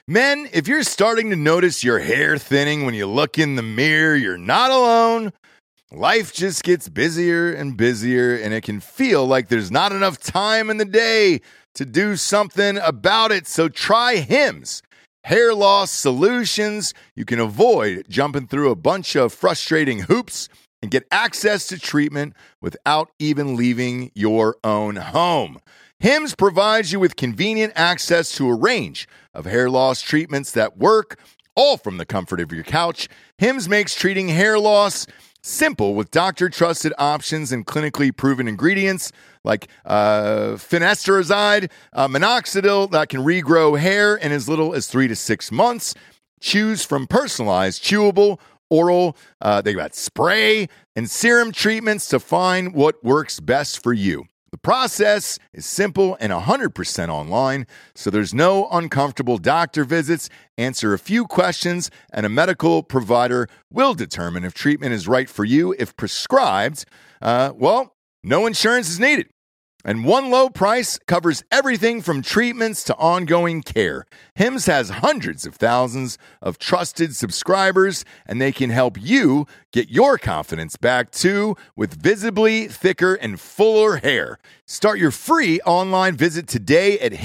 Men, if you're starting to notice your hair thinning when you look in the mirror, you're not alone. Life just gets busier and busier, and it can feel like there's not enough time in the day to do something about it. So try Hims hair loss solutions. You can avoid jumping through a bunch of frustrating hoops and get access to treatment without even leaving your own home. Hims provides you with convenient access to a range of hair loss treatments that work, all from the comfort of your couch. Hims makes treating hair loss simple with doctor-trusted options and clinically proven ingredients like finasteride, minoxidil that can regrow hair in as little as 3 to 6 months. Choose from personalized, chewable, oral, they got spray and serum treatments to find what works best for you. The process is simple and 100% online, so there's no uncomfortable doctor visits. Answer a few questions, and a medical provider will determine if treatment is right for you. If prescribed, no insurance is needed. And one low price covers everything from treatments to ongoing care. Hims has hundreds of thousands of trusted subscribers, and they can help you get your confidence back too with visibly thicker and fuller hair. Start your free online visit today at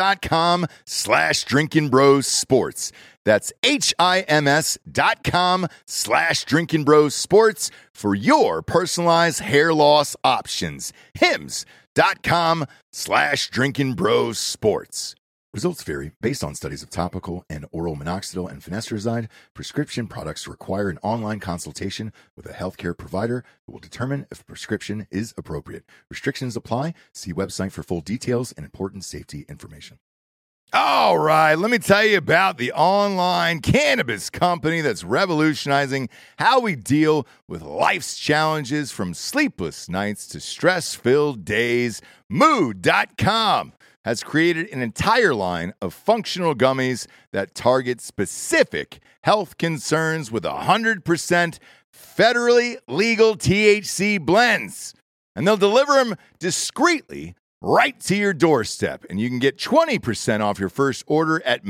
hims.com/drinkingbrosports. That's HIMS.com/drinkingbrosports for your personalized hair loss options. HIMS.com/drinkingbrosports. Results vary based on studies of topical and oral minoxidil and finasteride. Prescription products require an online consultation with a healthcare provider who will determine if a prescription is appropriate. Restrictions apply. See website for full details and important safety information. All right, let me tell you about the online cannabis company that's revolutionizing how we deal with life's challenges, from sleepless nights to stress-filled days. Mood.com has created an entire line of functional gummies that target specific health concerns with 100% federally legal THC blends. And they'll deliver them discreetly right to your doorstep. And you can get 20% off your first order at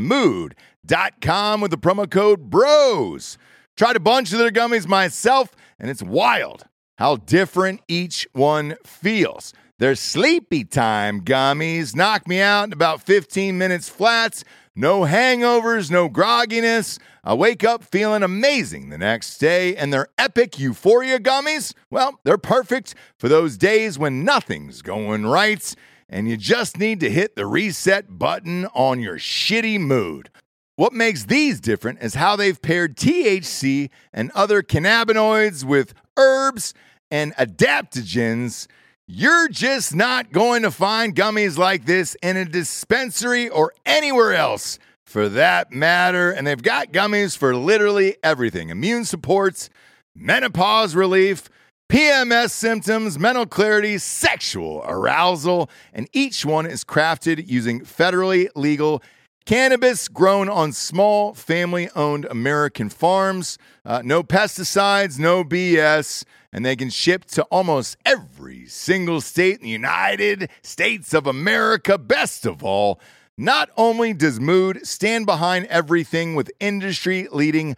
mood.com with the promo code BROS. Tried a bunch of their gummies myself, and it's wild how different each one feels. Their sleepy time gummies knock me out in about 15 minutes flats. No hangovers, no grogginess. I wake up feeling amazing the next day. And their epic Euphoria gummies, well, they're perfect for those days when nothing's going right and you just need to hit the reset button on your shitty mood. What makes these different is how they've paired THC and other cannabinoids with herbs and adaptogens. You're just not going to find gummies like this in a dispensary or anywhere else for that matter. And they've got gummies for literally everything: immune supports, menopause relief, PMS symptoms, mental clarity, sexual arousal. And each one is crafted using federally legal cannabis grown on small family-owned American farms. No pesticides, no BS. And they can ship to almost every single state in the United States of America. Best of all, not only does Mood stand behind everything with industry-leading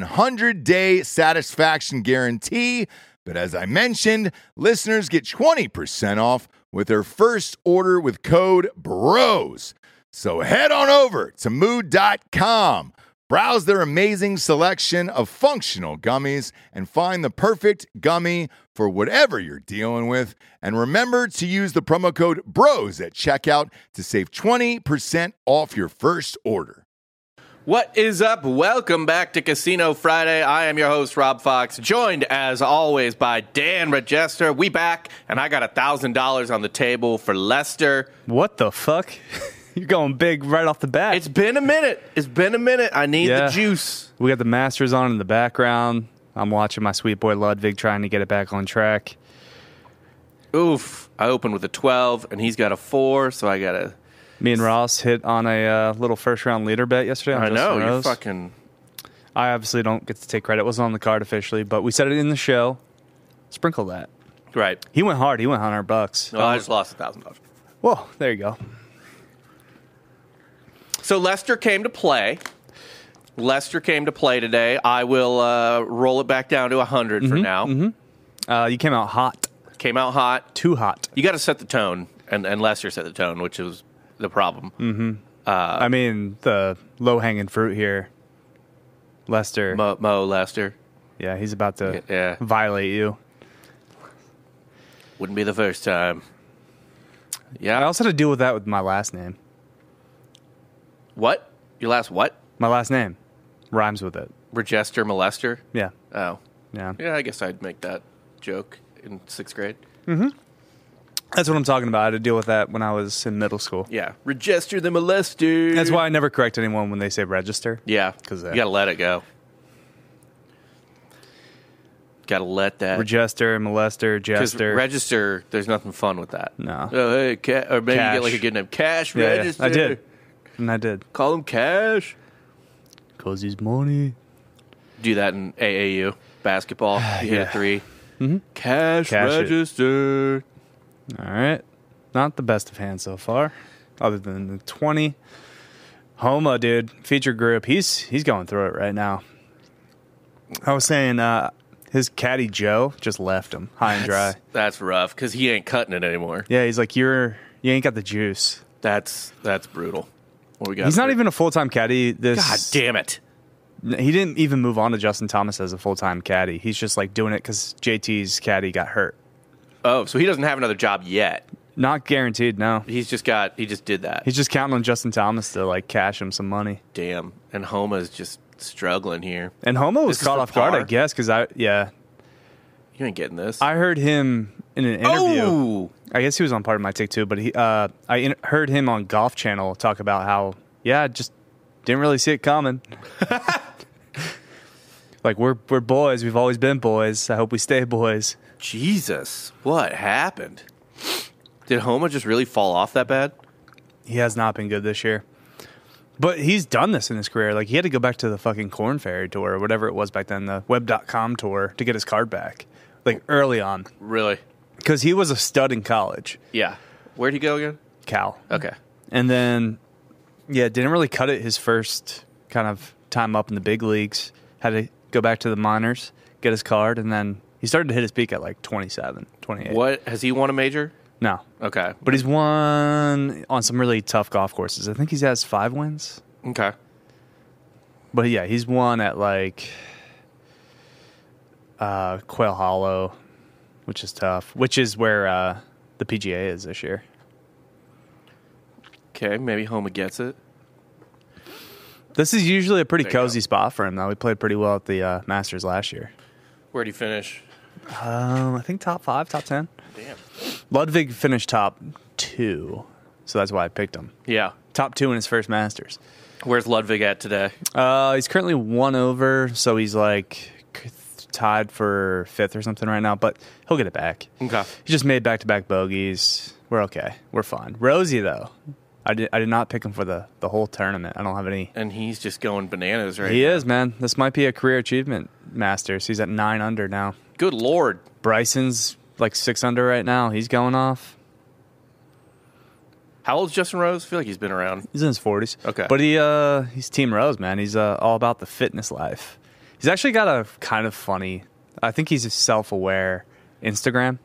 100-day satisfaction guarantee, but as I mentioned, listeners get 20% off with their first order with code BROS. So head on over to mood.com. Browse their amazing selection of functional gummies and find the perfect gummy for whatever you're dealing with. And remember to use the promo code BROS at checkout to save 20% off your first order. What is up? Welcome back to Casino Friday. I am your host, Rob Fox, joined as always by Dan Regester. We back, and I got $1,000 on the table for Lester. What the fuck? You're going big right off the bat. It's been a minute. I need the juice. We got the Masters on in the background. I'm watching my sweet boy Ludwig trying to get it back on track. Oof. I opened with a 12, and he's got a 4, so I got a... Me and Ross hit on a little first-round leader bet yesterday. I know, you're fucking... I obviously don't get to take credit. It wasn't on the card officially, but we said it in the show. Sprinkle that. Right. He went hard. He went $100. No, I just lost $1,000. Whoa, there you go. So Lester came to play. Lester came to play today. I will roll it back down to 100 for now. You came out hot. Came out hot. Too hot. You got to set the tone, and Lester set the tone, which was the problem. I mean, the low-hanging fruit here, Lester. Mo Lester. Yeah, he's about to Yeah. violate you. Wouldn't be the first time. I Yeah. also had to deal with that with my last name. What? Your last what? My last name rhymes with it. Regester molester? Yeah. Oh. Yeah. Yeah, I guess I'd make that joke in 6th grade. That's what I'm talking about. I had to deal with that when I was in middle school. Yeah. Regester the molester. That's why I never correct anyone when they say register. Yeah. 'Cause, you got to let it go. Got to let that. Regester, molester, Because jester. register, there's nothing fun with that. No. Oh, hey, or maybe Cash. you get like a good name. Cash Yeah, register. I did. And I did. Call him Cash. 'Cause he's money. Do that in AAU basketball. You hit Yeah. a 3. Cash Cash it. register. All right. Not the best of hands so far, other than the 20. Homa, dude, feature group. He's going through it right now. I was saying his caddy Joe just left him high and dry. That's rough because he ain't cutting it anymore. Yeah, he's like, you ain't got the juice. That's brutal. What we got? He's not even a full-time caddy. God damn it. He didn't even move on to Justin Thomas as a full-time caddy. He's just like doing it because JT's caddy got hurt. Oh, so he doesn't have another job yet. Not guaranteed, no. He just did that. He's just counting on Justin Thomas to like cash him some money. Damn. And Homa's just struggling here. And Homa was This is caught for off guard, par? I guess, because You ain't getting this. I heard him in an interview. Oh! I guess he was on part of my take too, but heard him on Golf Channel talk about how, just didn't really see it coming. Like, we're boys. We've always been boys. I hope we stay boys. Jesus. What happened? Did Homa just really fall off that bad? He has not been good this year. But he's done this in his career. Like, he had to go back to the fucking Corn Ferry Tour or whatever it was back then, the Web.com Tour, to get his card back. Like, early on. Really? Because he was a stud in college. Yeah. Where'd he go again? Cal. Okay. And then, didn't really cut it his first kind of time up in the big leagues. Had to go back to the minors, get his card, and then he started to hit his peak at like 27, 28. What? Has he won a major? No. Okay. But he's won on some really tough golf courses. I think he has 5 wins. Okay. But yeah, he's won at like Quail Hollow, which is tough, which is where the PGA is this year. Okay, maybe Homa gets it. This is usually a pretty There you cozy spot for him, though. We played pretty well at the Masters last year. Where'd he finish? I think top 5, top 10. Damn. Ludwig finished top 2, so that's why I picked him. Yeah. Top 2 in his first Masters. Where's Ludwig at today? He's currently 1 over, so he's like tied for 5th or something right now, but he'll get it back. Okay. He just made back-to-back bogeys. We're okay. We're fine. Rosie, though, I did not pick him for the whole tournament. I don't have any. And he's just going bananas right now. He is, man. This might be a career achievement Masters. He's at 9 under now. Good Lord. Bryson's like 6 under right now. He's going off. How old's Justin Rose? I feel like he's been around. He's in his 40s. Okay. But he's Team Rose, man. He's all about the fitness life. He's actually got a kind of funny, I think he's a self-aware Instagram.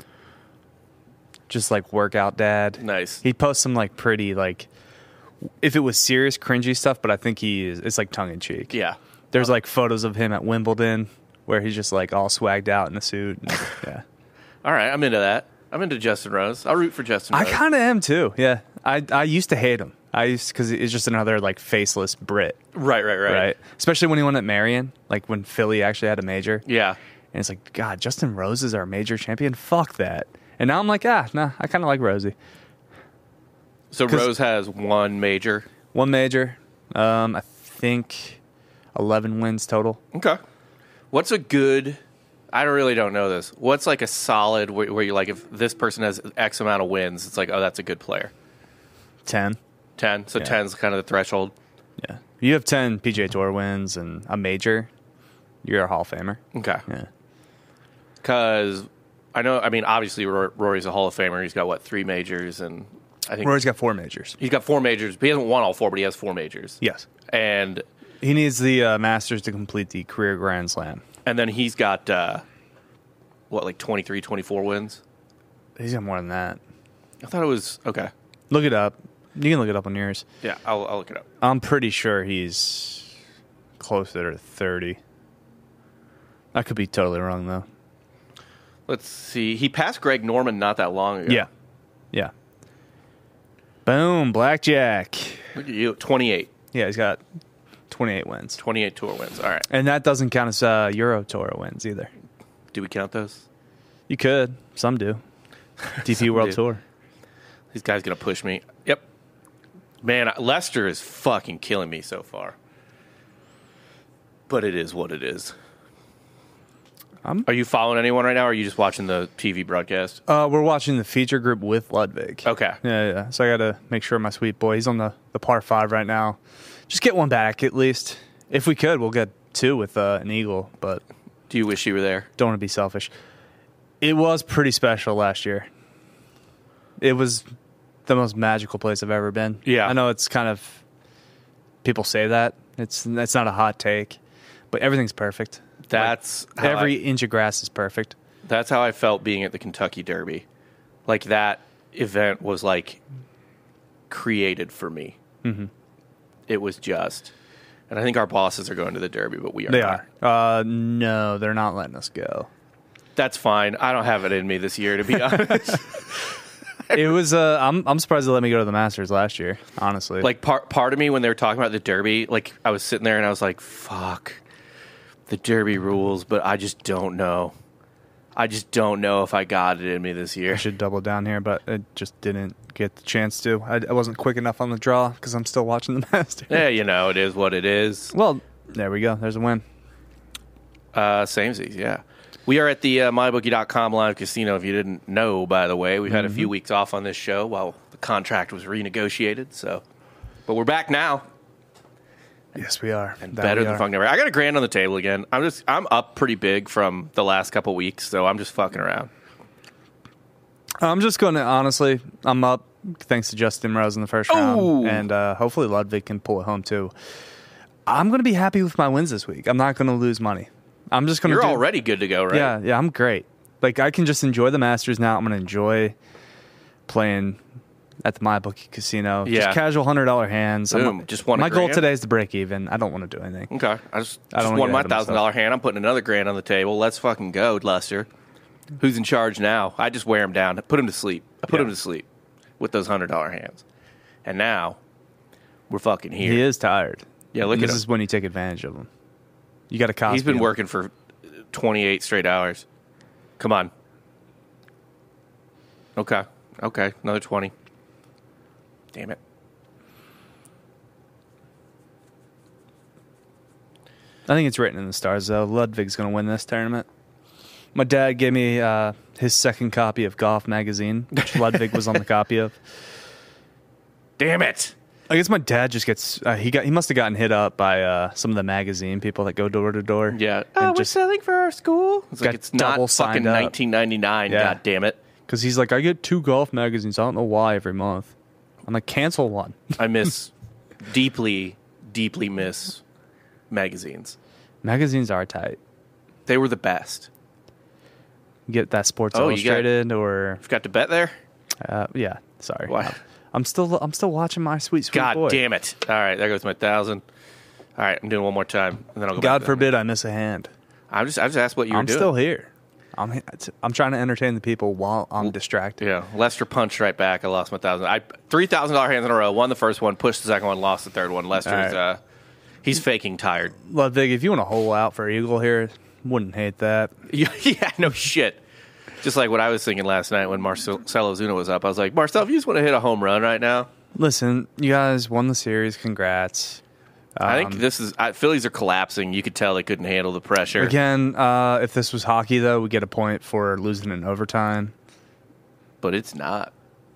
Just like workout dad. Nice. He posts some like pretty, like, if it was serious, cringy stuff, but I think it's like tongue in cheek. Yeah. There's like photos of him at Wimbledon where he's just like all swagged out in a suit. Yeah. All right, I'm into that. I'm into Justin Rose. I'll root for Justin I Rose. kind of am too. Yeah. I used to hate him. Because it's just another like faceless Brit. Right. Especially when he won at Marion, like when Philly actually had a major. Yeah. And it's like, God, Justin Rose is our major champion? Fuck that. And now I'm like, I kind of like Rosie. So Rose has 1 major. 1 major. I think 11 wins total. Okay. What's a good... I really don't know this. What's like a solid where you're like, if this person has X amount of wins, it's like, oh, that's a good player. 10. 10. So Yeah. 10's kind of the threshold. Yeah. You have 10 PGA Tour wins and a major, you're a Hall of Famer. Okay. Yeah. Because obviously Rory's a Hall of Famer. He's got, 3 majors and I think Rory's got 4 majors. he's got 4 majors. He hasn't won all 4, but he has 4 majors. Yes. And He needs the Masters to complete the career Grand Slam. then he's got, 23, 24 wins? He's got more than that. I thought it was, okay. Look it up. You can look it up on yours. Yeah, I'll look it up. I'm pretty sure he's closer to 30. I could be totally wrong, though. Let's see. He passed Greg Norman not that long ago. Yeah. Yeah. Boom. Blackjack. Look at you. 28. Yeah, he's got 28 wins. 28 tour wins. All right. And that doesn't count as Euro Tour wins either. Do we count those? You could. Some do. DP World do. Tour. These guys going to push me. Yep. Man, Lester is fucking killing me so far. But it is what it is. Are you following anyone right now, or are you just watching the TV broadcast? We're watching the feature group with Ludwig. Okay. Yeah. So I got to make sure my sweet boy, he's on the par 5 right now. Just get one back at least. If we could, we'll get 2 with an eagle, but Do you wish you were there? don't want to be selfish. It was pretty special last year. It was the most magical place I've ever been. Yeah. I know it's kind of, people say that. It's not a hot take, but everything's perfect. That's Like, every inch of grass is perfect. That's how I felt being at the Kentucky Derby. Like, that event was like created for me. Mm-hmm. It was just, and I think our bosses are going to the Derby, but we are They not. are. No, they're not letting us go. That's fine. I don't have it in me this year, to be honest. It was. I'm surprised they let me go to the Masters last year. Honestly, Like, part of me, when they were talking about the Derby, like, I was sitting there and I was like, fuck, the Derby rules, but I just don't know. I just don't know if I got it in me this year. I should double down here, but it just didn't get the chance to. I wasn't quick enough on the draw because I'm still watching the Masters. Yeah, it is what it is. Well, there we go. There's a win. Samesies, yeah. We are at the MyBookie.com live casino, if you didn't know, by the way. We've had a few weeks off on this show while the contract was renegotiated, but we're back now. Yes, we are. And better than fucking ever. I got a grand on the table again. I'm up pretty big from the last couple weeks, so I'm just fucking around. I'm just going to, honestly, I'm up thanks to Justin Rose in the first round, and hopefully Ludwig can pull it home too. I'm going to be happy with my wins this week. I'm not going to lose money. I'm just going to You're already good to go, right? Yeah, I'm great. Like, I can just enjoy the Masters now. I'm going to enjoy playing at the MyBookie casino. Yeah. Just casual $100 hands. Boom. Just won a My goal grand? today is to break even. I don't want to do anything. Okay. I just don't won get my ahead of myself. $1,000 hand. I'm putting another grand on the table. Let's fucking go, Lester. Who's in charge now? I just wear him down. Put him to sleep. I put him to sleep with those $100 hands. And now we're fucking here. He is tired. Yeah, look at him. This is when you take advantage of him. You got to copy He's been him. working for 28 straight hours. Come on. Okay. Another 20. Damn it. I think it's written in the stars, though. Ludwig's going to win this tournament. My dad gave me his second copy of Golf Magazine, which Ludwig was on the copy of. Damn it. I guess my dad just gets he must have gotten hit up by some of the magazine people that go door to door. Yeah. And We're selling for our school. It's like got it's not double fucking signed up. 1999. Yeah. God damn it. because he's like, I get 2 golf magazines. I don't know why every month. I'm like, cancel one. I miss deeply miss magazines. Magazines are tight. They were the best. Get that Sports Oh, you Illustrated or Forgot to bet there? yeah. Sorry, Why? I'm still watching my sweet God boy. damn it. All right, there goes my 1,000. All right, I'm doing one more time, and then I'll go God back to forbid I miss a hand. I just asked what you were I'm doing. still here. I'm trying to entertain the people while I'm distracted. Yeah, Lester punched right back. I lost my 1,000. $3,000 hands in a row. Won the first one, pushed the second one, lost the third one. Lester's All right. he's faking tired. Ludwig, if you want to hole out for Eagle here, wouldn't hate that. Yeah, no shit. Just like what I was thinking last night when Marcell Ozuna was up. I was like, Marcel, if you just want to hit a home run right now. Listen, you guys won the series. Congrats. I think Phillies are collapsing. You could tell they couldn't handle the pressure. Again, if this was hockey, though, we get a point for losing in overtime. But it's not.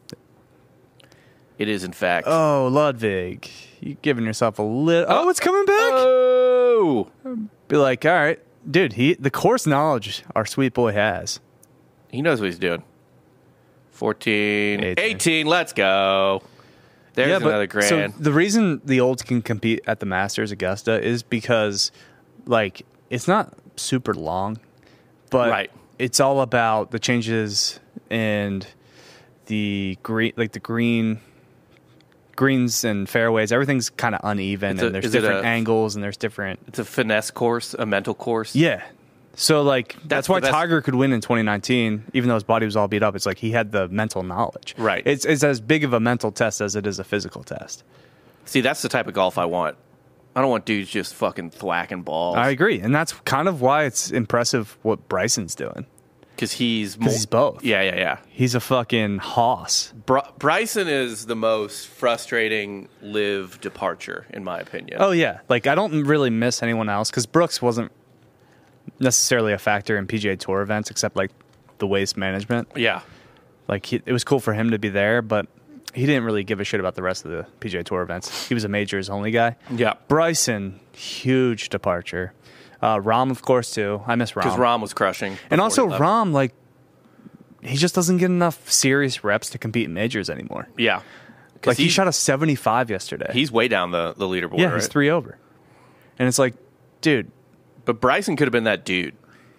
It is, in fact. Oh, Ludwig, you giving yourself a little. Oh, it's coming back. Oh! Be like, all right, dude. The course knowledge our sweet boy has. He knows what he's doing. 14, 18. Let's go. There's another grand. So the reason the olds can compete at the Masters Augusta is because, like, it's not super long, but it's all about the changes and the greens and fairways. Everything's kind of uneven, and there's different angles, and there's different. It's a finesse course, a mental course. Yeah. So, like, that's why Tiger could win in 2019, even though his body was all beat up. It's like he had the mental knowledge. Right. It's as big of a mental test as it is a physical test. See, that's the type of golf I want. I don't want dudes just fucking thwacking balls. I agree. And that's kind of why it's impressive what Bryson's doing. Because he's both. Yeah. He's a fucking hoss. Bryson is the most frustrating live departure, in my opinion. Oh, yeah. Like, I don't really miss anyone else because Brooks wasn't necessarily a factor in PGA Tour events except, like, the waste management. Yeah. Like, it was cool for him to be there, but he didn't really give a shit about the rest of the PGA Tour events. He was a majors only guy. Yeah. Bryson, huge departure. Rahm, of course, too. I miss Rahm. Because Rahm was crushing. And also, Rahm, like, he just doesn't get enough serious reps to compete in majors anymore. Yeah. Like, he shot a 75 yesterday. He's way down the leaderboard, Yeah, right? he's 3 over. And it's like, dude. But Bryson could have been that dude.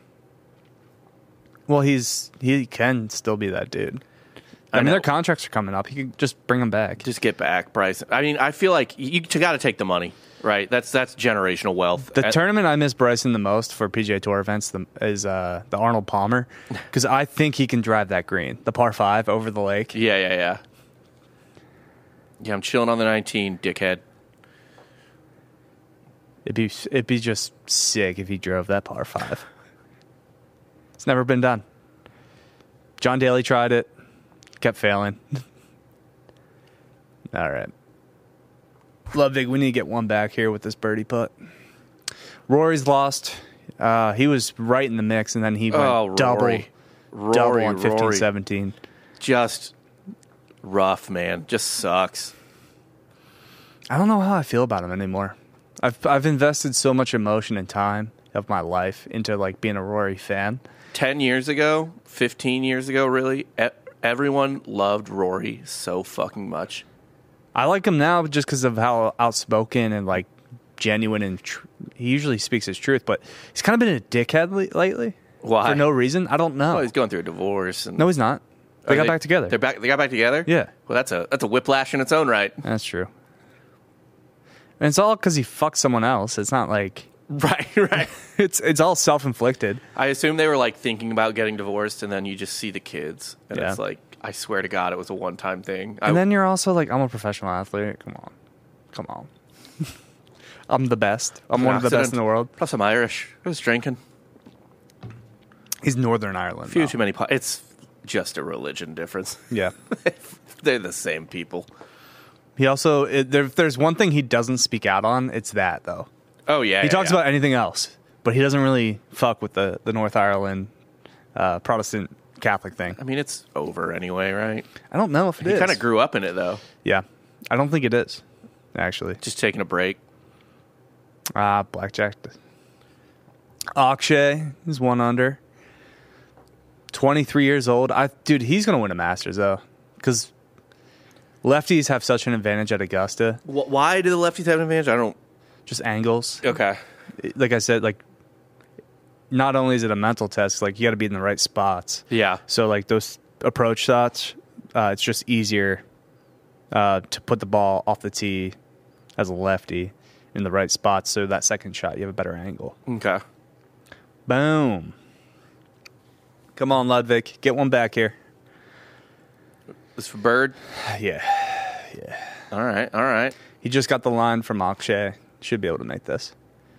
Well, he can still be that dude. I mean, their contracts are coming up. He can just bring them back. Just get back, Bryson. I mean, I feel like you got to take the money, right? That's generational wealth. The tournament I miss Bryson the most for PGA Tour events is the Arnold Palmer, because I think he can drive that green, the par 5 over the lake. Yeah, I'm chilling on the 19, dickhead. It'd be just sick if he drove that par 5. It's never been done. John Daly tried it. Kept failing. All right. Ludwig, we need to get one back here with this birdie putt. Rory's lost. He was right in the mix, and then he went double on 15-17. Just rough, man. Just sucks. I don't know how I feel about him anymore. I've invested so much emotion and time of my life into, like, being a Rory fan. 10 years ago, 15 years ago, really, everyone loved Rory so fucking much. I like him now just because of how outspoken and, like, genuine, and he usually speaks his truth, but he's kind of been a dickhead lately. Why? For no reason. I don't know. Well, he's going through a divorce. No, he's not. They got back together. They got back together? Yeah. Well, that's a whiplash in its own right. That's true. And it's all because he fucked someone else. It's not like... Right. It's all self-inflicted. I assume they were, like, thinking about getting divorced, and then you just see the kids. And it's like, I swear to God, it was a one-time thing. And then you're also like, I'm a professional athlete. Come on. I'm the best. I'm one of the best in the world. Plus, I'm Irish. I was drinking. He's Northern Ireland. Too many. It's just a religion difference. Yeah. They're the same people. He also, if there's one thing he doesn't speak out on, it's that, though. Oh, yeah. He talks about anything else, but he doesn't really fuck with the North Ireland Protestant Catholic thing. I mean, it's over anyway, right? I don't know if it is. He kind of grew up in it, though. Yeah. I don't think it is, actually. Just taking a break. Blackjack. Akshay is 1 under. 23 years old. Dude, he's going to win a Masters, though, because lefties have such an advantage at Augusta. Why do the lefties have an advantage? I don't... Just angles. Okay. Like I said, like, not only is it a mental test, like, you got to be in the right spots. Yeah. So, like, those approach shots, it's just easier to put the ball off the tee as a lefty in the right spots. So that second shot, you have a better angle. Okay. Boom. Come on, Ludwig. Get one back here. This for Bird? Yeah. All right. He just got the line from Akshay. Should be able to make this.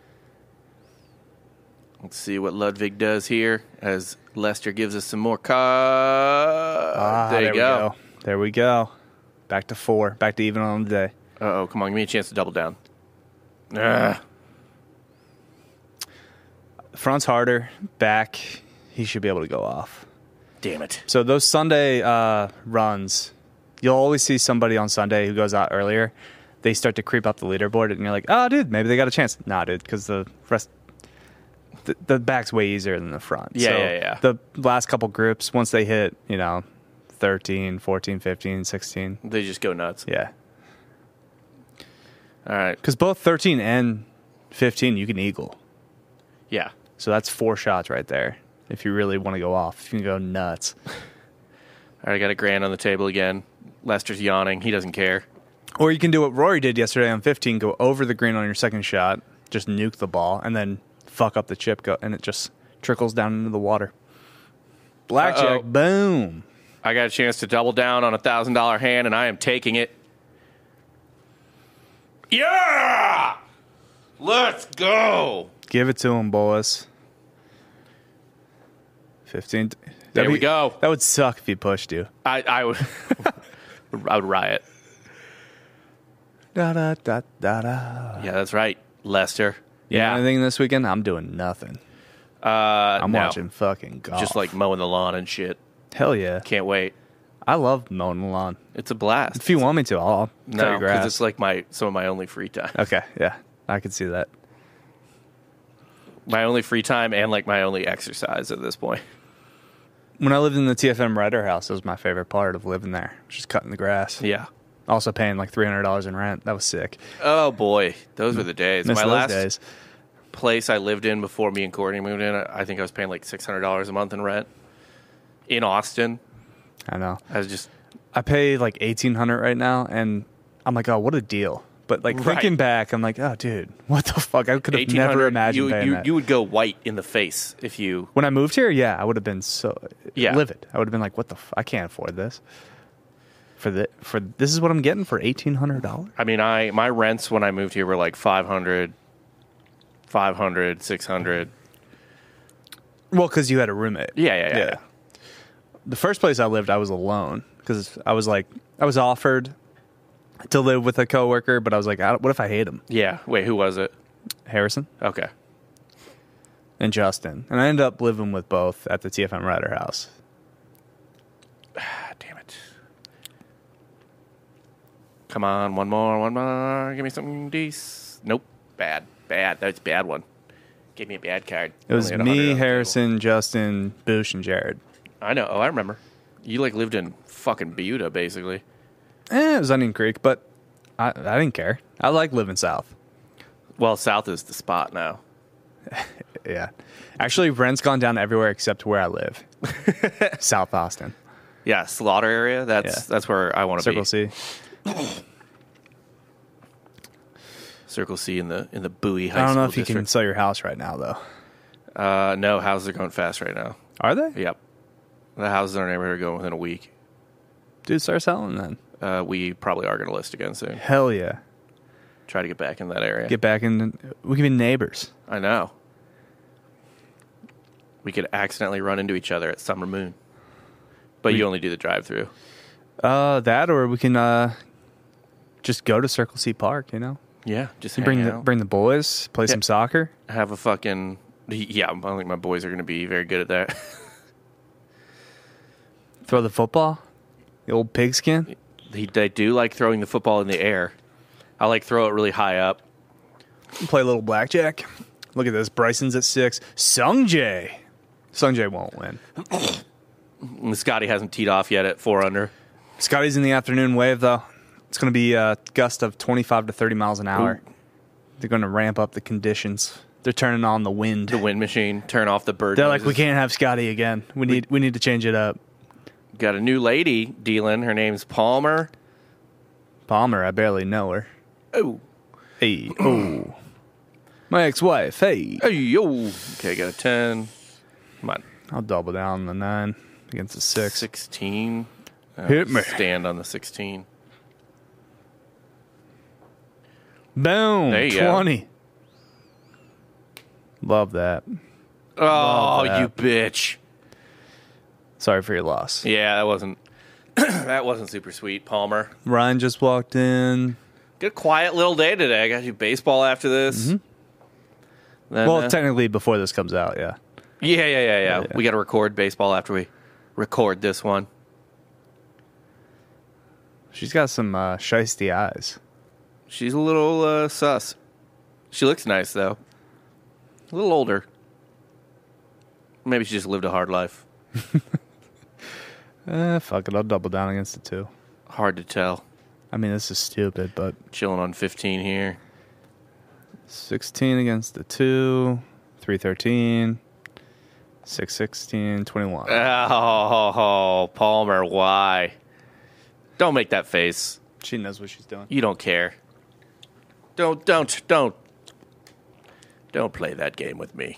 Let's see what Ludwig does here as Lester gives us some more there you go. There we go. Back to 4. Back to even on the day. Uh-oh, come on. Give me a chance to double down. Front's harder. Back, he should be able to go off. Damn it. So those Sunday runs, you'll always see somebody on Sunday who goes out earlier. They start to creep up the leaderboard, and you're like, oh, dude, maybe they got a chance. Nah, dude, because the rest... The back's way easier than the front. Yeah. The last couple groups, once they hit, 13, 14, 15, 16. They just go nuts. Yeah. All right. Because both 13 and 15, you can eagle. Yeah. So that's 4 shots right there. If you really want to go off, if you can go nuts. All right, I got a grand on the table again. Lester's yawning. He doesn't care. Or you can do what Rory did yesterday on 15, go over the green on your second shot, just nuke the ball, and then fuck up the chip, and it just trickles down into the water. Blackjack, Uh-oh. boom. I got a chance to double down on $1,000 hand, and I am taking it. Yeah! Let's go! Give it to him, boys. 15. There we go. That would suck if he pushed you. I would I would riot. Da da da da da. Yeah, that's right, Lester. Yeah. Anything this weekend? I'm doing nothing. I'm no. watching fucking golf. Just like mowing the lawn and shit. Hell yeah. Can't wait. I love mowing the lawn. It's a blast. If you want me to, I'll cut No, your because grass. it's like some of my only free time. Okay, yeah. I can see that. My only free time and like my only exercise at this point. When I lived in the TFM Ryder house, it was my favorite part of living there. Just cutting the grass. Yeah. Also paying like $300 in rent. That was sick. Oh boy, those were the days. Miss My those last days. place I lived in before me and Courtney moved in, I think I was paying like $600 a month in rent in Austin. I know. I pay like $1,800 right now, and I'm like, oh, what a deal. But like Right. thinking back, I'm like, oh, dude, what the fuck? I could have never imagined paying that. You would go white in the face if you. When I moved here, yeah, I would have been so livid. I would have been like, what the I can't afford this. For this is what I'm getting for $1,800? I mean, my rents when I moved here were like 500, 600. Well, because you had a roommate. Yeah. The first place I lived, I was alone because I was offered to live with a coworker, but I was like, what if I hate him? Yeah. Wait, who was it? Harrison Okay. and Justin. And I ended up living with both at the TFM Ryder house. Ah, damn it. Come on, one more. Give me something decent. Nope. Bad. That's a bad one. Gave me a bad card. It was Only had 100 on me, the Harrison, Justin, Boosh, and Jared. table. I know. Oh, I remember. You like lived in fucking Buda, basically. It was Onion Creek, but I didn't care. I like living south. Well, south is the spot now. Yeah. Actually, rent's gone down everywhere except where I live. South Austin. Yeah, Slaughter area. That's where I want to be. Circle C. Circle C in the Bowie High School I don't know if you district. can sell your house right now, though. No, houses are going fast right now. Are they? Yep. The houses in our neighborhood are going within a week. Dude, start selling then. We probably are going to list again soon. Hell yeah. Try to get back in that area. Get back in. We can be neighbors. I know. We could accidentally run into each other at Summer Moon. But you only do the drive-through. That, or we can just go to Circle C Park, you know? Yeah, just You hang out. bring the boys, play some soccer. Have a fucking... Yeah, I don't think my boys are going to be very good at that. Throw the football. The old pigskin. They do like throwing the football in the air. I like throw it really high up. Play a little blackjack. Look at this. Bryson's at 6. Sungjae. Sungjae won't win. And Scotty hasn't teed off yet at 4 under. Scotty's in the afternoon wave, though. It's going to be a gust of 25 to 30 miles an hour. Ooh. They're going to ramp up the conditions. They're turning on the wind. The wind machine, turn off the bird They're like, we noises. can't have Scotty again. We need to change it up. Got a new lady dealing. Her name's Palmer. Palmer, I barely know her. Oh. Hey, oh. My ex-wife, hey. Hey, yo. Okay, got a 10. Come on. I'll double down on the 9 against the 6. 16. Hit me. Stand on the 16. Boom. There you go. 20. Love that. Oh, Love that. you bitch. Sorry for your loss. Yeah, that wasn't that wasn't super sweet, Palmer. Ryan just walked in. Good quiet little day today. I got to do baseball after this. Then, Well, technically before this comes out, yeah. Yeah. We got to record baseball after we record this one. She's got some shiesty eyes. She's a little sus. She looks nice, though. A little older. Maybe she just lived a hard life. Fuck it. I'll double down against the 2. Hard to tell. I mean, this is stupid, but Chilling on 15 here. 16 against the 2, 313, 616, 21. Oh, Palmer, why? Don't make that face. She knows what she's doing. You don't care. Don't play that game with me.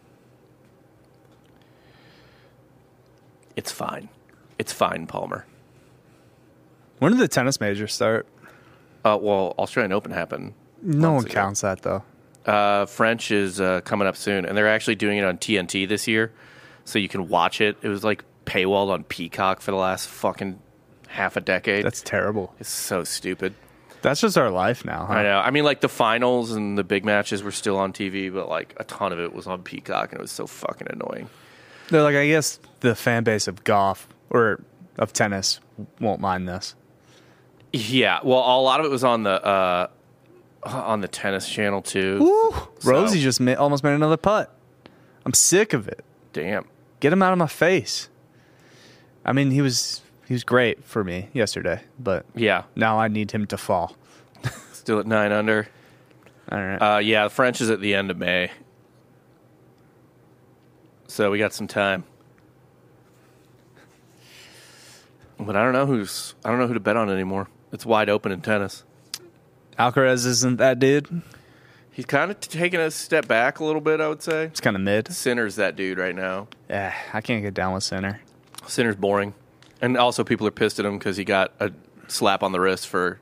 It's fine. It's fine, Palmer. When did the tennis majors start? Well, Australian Open happened. No months one ago. counts that, though. French is coming up soon, and they're actually doing it on TNT this year, so you can watch it. It was like paywalled on Peacock for the last fucking half a decade. That's terrible. It's so stupid. That's just our life now, huh? I know. I mean, like the finals and the big matches were still on TV, but like a ton of it was on Peacock, and it was so fucking annoying. They're like, I guess the fan base of golf or of tennis won't mind this. Yeah, well, a lot of it was on the tennis channel too. Woo! So- Rosie just almost made another putt. I'm sick of it. Damn. Get him out of my face. I mean, he was great for me yesterday, but Yeah, now I need him to fall. still at 9 under. All right. Yeah, the French is at the end of May, so we got some time. But I don't know who to bet on anymore. It's wide open in tennis. Alcaraz isn't that dude. He's kind of taking a step back a little bit, I would say. It's kind of mid. Sinner's that dude right now. Yeah, I can't get down with Sinner. Sinner's boring. And also people are pissed at him because he got a slap on the wrist for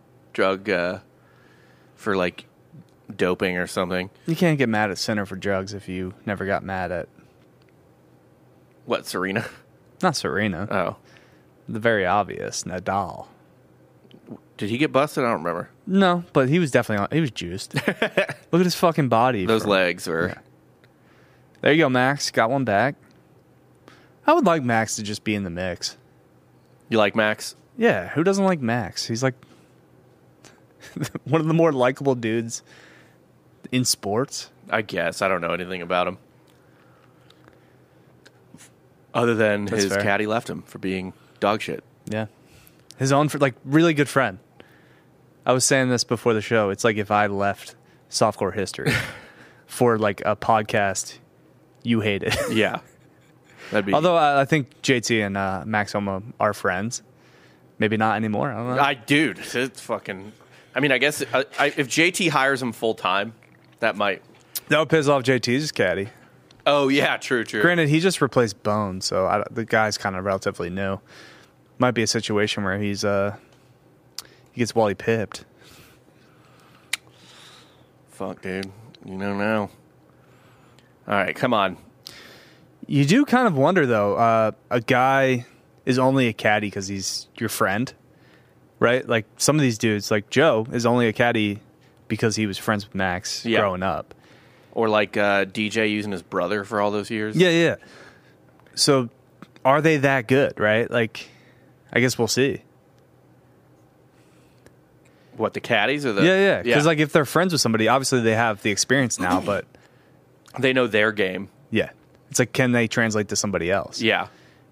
for like doping or something. You can't get mad at Sinner for drugs if you never got mad at, What, Serena? not Serena, Oh. the very obvious Nadal. Did he get busted? I don't remember. No, but he was definitely he was juiced. Look at his fucking body. Those legs were... There you go, Max. Got one back. I would like Max to just be in the mix. You like Max? Yeah, who doesn't like Max? He's like one of the more likable dudes in sports. I guess. I don't know anything about him. Other than That's his fair. caddy left him for being dog shit. Yeah. His own, like, really good friend. I was saying this before the show. It's like if I left softcore history for, like, a podcast you hated. Yeah. That'd be... Although I think JT and Max Homa are friends. Maybe not anymore. I don't know. Dude, it's fucking... I mean, I guess if JT hires him full time, that might... That would piss off JT's caddy. Oh, yeah, true. Granted, he just replaced Bone, so the guy's kind of relatively new. Might be a situation where he gets Wally pipped. Fuck, dude. You don't know. All right, come on. You do kind of wonder, though, a guy is only a caddy because he's your friend, right? Like, some of these dudes, like Joe, is only a caddy because he was friends with Max growing up. Or like DJ using his brother for all those years. Yeah. So, are they that good, right? Like, I guess we'll see. What, the caddies or the... Yeah. Because, like, if they're friends with somebody, obviously they have the experience now, but... They know their game. Yeah. It's like, can they translate to somebody else? Yeah.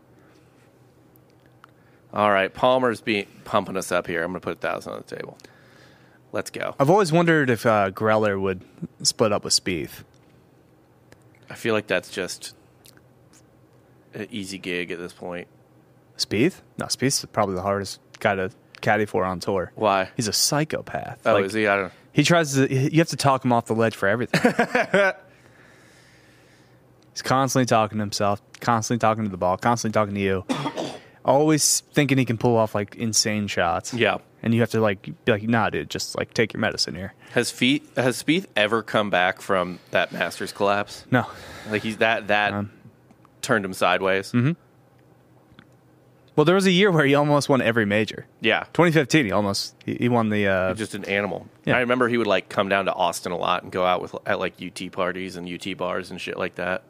All right, Palmer's pumping us up here. I'm going to put 1,000 on the table. Let's go. I've always wondered if Greller would split up with Spieth. I feel like that's just an easy gig at this point. Spieth? No, Spieth's probably the hardest guy to caddy for on tour. Why? He's a psychopath. Oh, Like, is he? I don't know. He tries to... You have to talk him off the ledge for everything. He's constantly talking to himself, constantly talking to the ball, constantly talking to you. Always thinking he can pull off, like, insane shots. Yeah. And you have to, like, be like, nah, dude, just, like, take your medicine here. Has Spieth ever come back from that Masters collapse? No. Like, he's that turned him sideways? Mm-hmm. Well, there was a year where he almost won every major. Yeah. 2015, he won the... He's just an animal. Yeah. I remember he would, like, come down to Austin a lot and go out at, like, UT parties and UT bars and shit like that.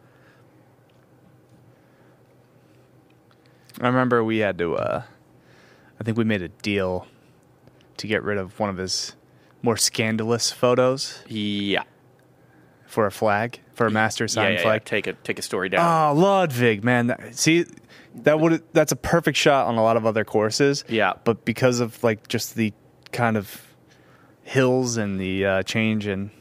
I remember we had to, I think we made a deal to get rid of one of his more scandalous photos Yeah. for a flag for a master sign flag. Take a story down. Oh, Ludwig, man. See, that's a perfect shot on a lot of other courses. Yeah. But because of like just the kind of hills and the change in...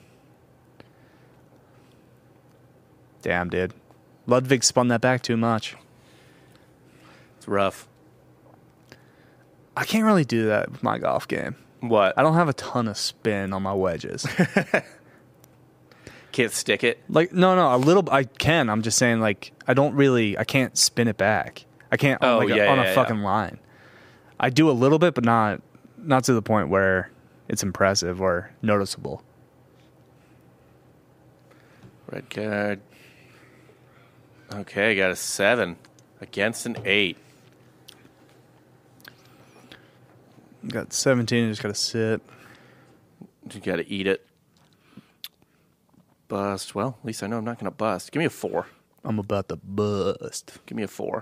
Damn, dude. Ludwig spun that back too much. It's rough. I can't really do that with my golf game. What? I don't have a ton of spin on my wedges. Can't stick it? Like, no, a little. I can. I'm just saying, like, I can't spin it back. I can't on a fucking line. I do a little bit, but not to the point where it's impressive or noticeable. Red card. Okay, got a 7 against an 8. Got 17, just got to sit. You got to eat it. Bust. Well, at least I know I'm not going to bust. Give me a 4. I'm about to bust. Give me a 4.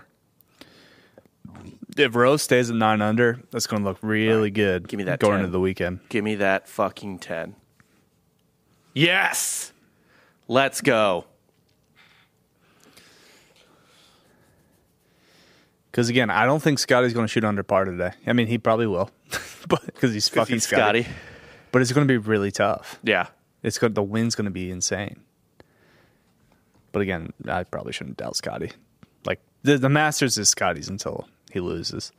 If Rose stays at 9 under, that's going to look really good. Give me that going 10. into the weekend. Give me that fucking 10. Yes! Let's go. Because, again, I don't think Scotty's going to shoot under par today. I mean, he probably will. But because he's fucking Scotty. But it's going to be really tough. Yeah. The wind's going to be insane. But again, I probably shouldn't doubt Scotty. Like, the Masters is Scotty's until he loses.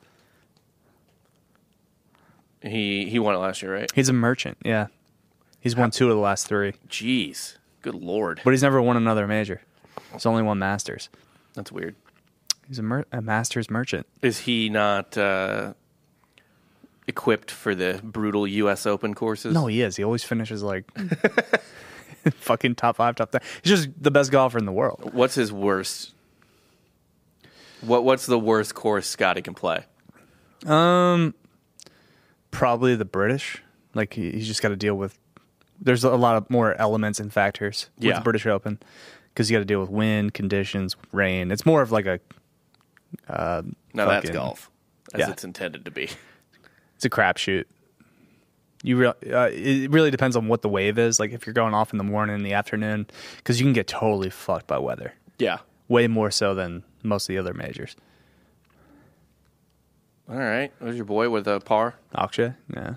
He won it last year, right? He's a merchant, yeah. He's won 2 of the last 3. Jeez. Good Lord. But he's never won another major. He's only won Masters. That's weird. He's a Masters merchant. Is he not equipped for the brutal U.S. Open courses? No, he is. He always finishes like fucking top 5, top 10. He's just the best golfer in the world. What's his worst? What's the worst course Scotty can play? Probably the British. Like he's just got to deal with. There's a lot of more elements and factors with the British Open because you got to deal with wind conditions, rain. It's more of like a. That's golf, as it's intended to be. It's a crapshoot. It really depends on what the wave is. Like if you're going off in the morning, in the afternoon, because you can get totally fucked by weather. Yeah, way more so than most of the other majors. All right, there's your boy with a par. Akshay, yeah.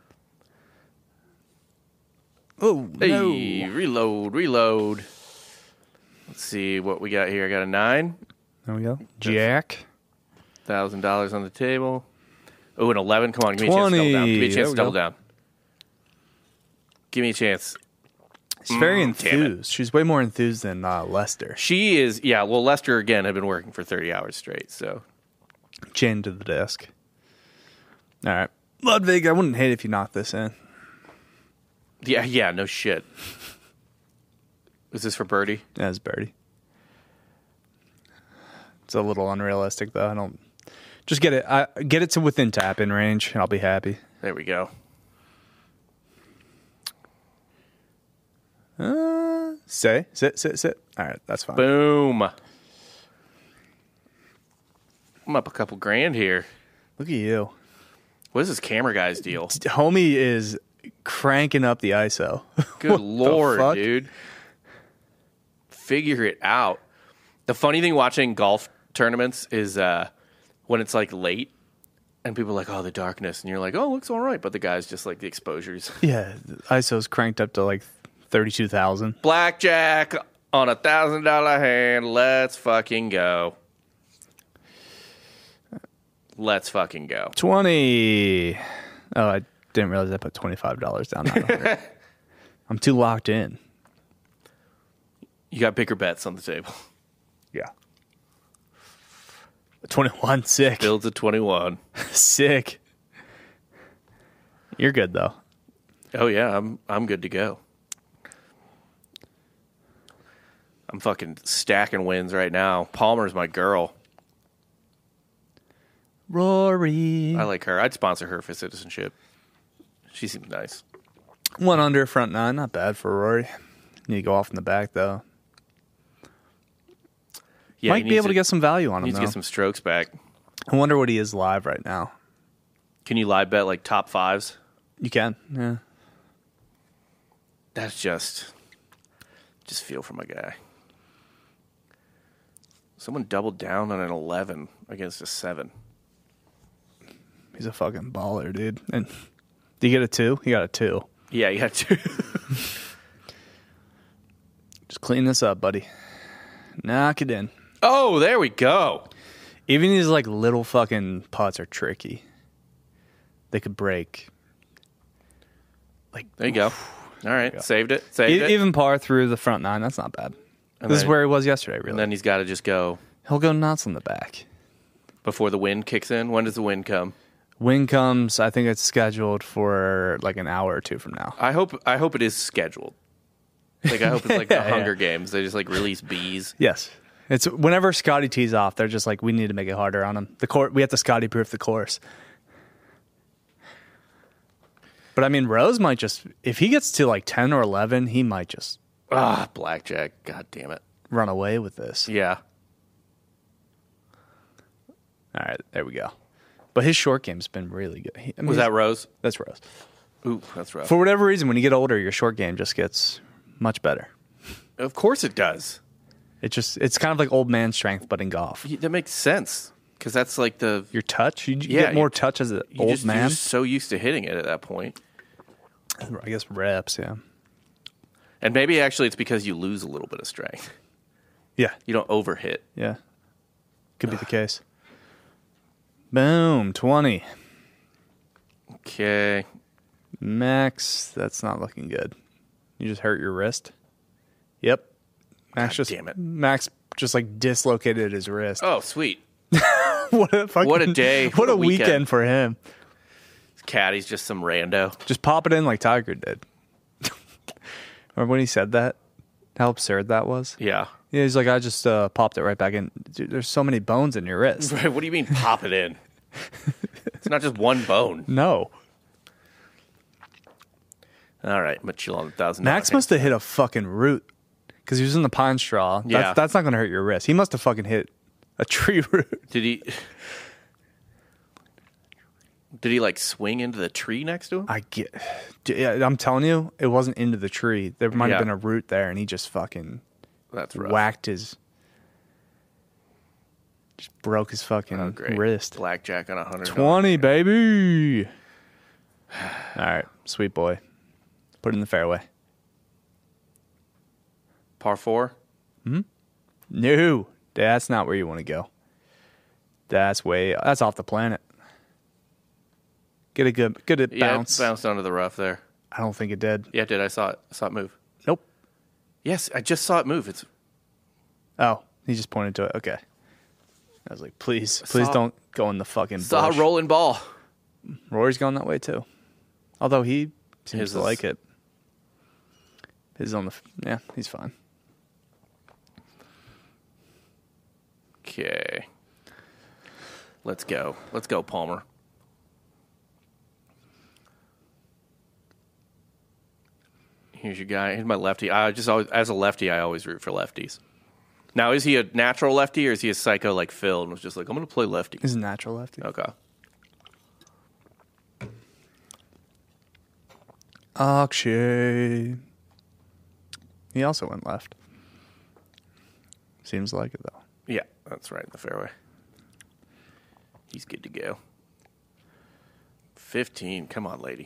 Oh, hey, no. Reload. Let's see what we got here. I got a 9. There we go. Jack. $1,000 on the table. Oh, an 11. Come on, give me 20. a chance to double down. Give me a chance. She's very enthused. She's way more enthused than Lester. She is, yeah. Well, Lester, again, had been working for 30 hours straight, so. Chained to the desk. All right. Ludwig, I wouldn't hate if you knocked this in. Yeah, no shit. Is this for birdie? Yeah, it's birdie. It's a little unrealistic, though. I don't... Just get it to within tap-in range, and I'll be happy. There we go. Sit. All right, that's fine. Boom. I'm up a couple grand here. Look at you. What is this camera guy's deal? Homie is cranking up the ISO. Good Lord, dude. Figure it out. The funny thing watching golf tournaments is when it's like late and people are like, oh, the darkness. And you're like, oh, it looks all right. But the guy's just like the exposures. Yeah, the ISO's cranked up to like 32,000. Blackjack on $1,000 hand. Let's fucking go. 20. Oh, I didn't realize I put $25 down. I'm too locked in. You got bigger bets on the table. Yeah. 21, sick. Builds a 21. Sick. You're good though. Oh yeah, I'm good to go. I'm fucking stacking wins right now. Palmer's my girl. Rory. I like her. I'd sponsor her for citizenship. She seems nice. 1 under, front 9. Not bad for Rory. Need to go off in the back, though. Yeah, might be able to get some value on him, needs to get some strokes back. I wonder what he is live right now. Can you live bet like top 5s? You can, yeah. That's just... Just feel for my guy. Someone doubled down on an 11 against a 7. He's a fucking baller, dude. And did you get a 2? He got a 2. Yeah, you had to. Just clean this up, buddy. Knock it in. Oh, there we go. Even these like little fucking putts are tricky. They could break. Like There you go. All right, saved it. Even par through the front 9, that's not bad. And This is then- where he was yesterday, really. And then he's got to just go He'll go nuts on the back. before the wind kicks in. When does the wind come? Wind comes, I think it's scheduled for like an hour or 2 from now. I hope it is scheduled. Like I hope it's like the Yeah. Hunger Games. They just like release bees. Yes. It's whenever Scotty tees off, they're just like, we need to make it harder on him. We have to Scotty proof the course. But I mean, Rose might just, if he gets to like 10 or 11, he might just Blackjack. God damn it. run away with this. Yeah. All right, there we go. But his short game's been really good. I mean, Was that Rose? That's Rose. Ooh, that's rough. For whatever reason, when you get older, your short game just gets much better. Of course it does. It's kind of like old man strength, but in golf. That makes sense because that's like the Your touch, you Yeah, get more touch as an old you're man. just so used to hitting it at that point. I guess reps, yeah. And maybe actually it's because you lose a little bit of strength. Yeah, You don't overhit. yeah. Could be the case. Boom, 20. Okay. Max, that's not looking good. You just hurt your wrist? Yep. Max God damn it. Max just like dislocated his wrist. Oh, sweet. What a fucking, What a day. What a weekend for him. Caddy's just some rando. Just pop it in like Tiger did. Remember when he said that? How absurd that was? Yeah. Yeah, he's like, I just popped it right back in. Dude, there's so many bones in your wrist. Right. What do you mean pop it in? It's not just one bone. No. All right. I'm going to chill on $1,000. Max must have hit a fucking root because he was in the pine straw. Yeah. That's not going to hurt your wrist. He must have fucking hit a tree root. Did he like swing into the tree next to him? Yeah, I'm telling you, it wasn't into the tree. There might Yeah. have been a root there, and he just fucking That's rough. whacked his. Just broke his fucking Oh, great. wrist. Blackjack on $100. 20, baby. All right, sweet boy. Put it in the fairway. Par 4? No, that's not where you want to go. That's off the planet. Get a good Yeah, bounce. it bounced onto the rough there. I don't think it did. Yeah, it did. I saw it move. Nope. Yes, I just saw it move. It's Oh, he just pointed to it. Okay. I was like, please saw- don't go in the fucking saw a bush. rolling ball. Rory's going that way too. Although he seems His to is- like it. His on the yeah, he's fine. Okay. Let's go. Let's go, Palmer. Here's your guy. Here's my lefty. As a lefty, I always root for lefties. Now, is he a natural lefty or is he a psycho like Phil and was just like, I'm going to play lefty? He's a natural lefty. Okay. Akshay. He also went left. Seems like it though. Yeah, that's right in the fairway. He's good to go. 15. Come on, lady.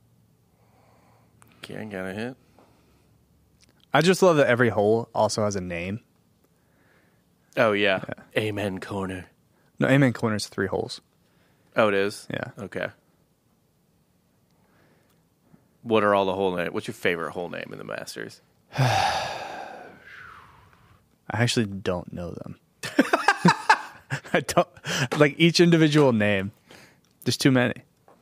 Okay, got a hit. I just love that every hole also has a name. Oh, yeah. Amen corner. No, Amen Corner's 3 holes. Oh, it is? Yeah. Okay. What are all the hole names? What's your favorite hole name in the Masters? I actually don't know them. I don't like each individual name. There's too many.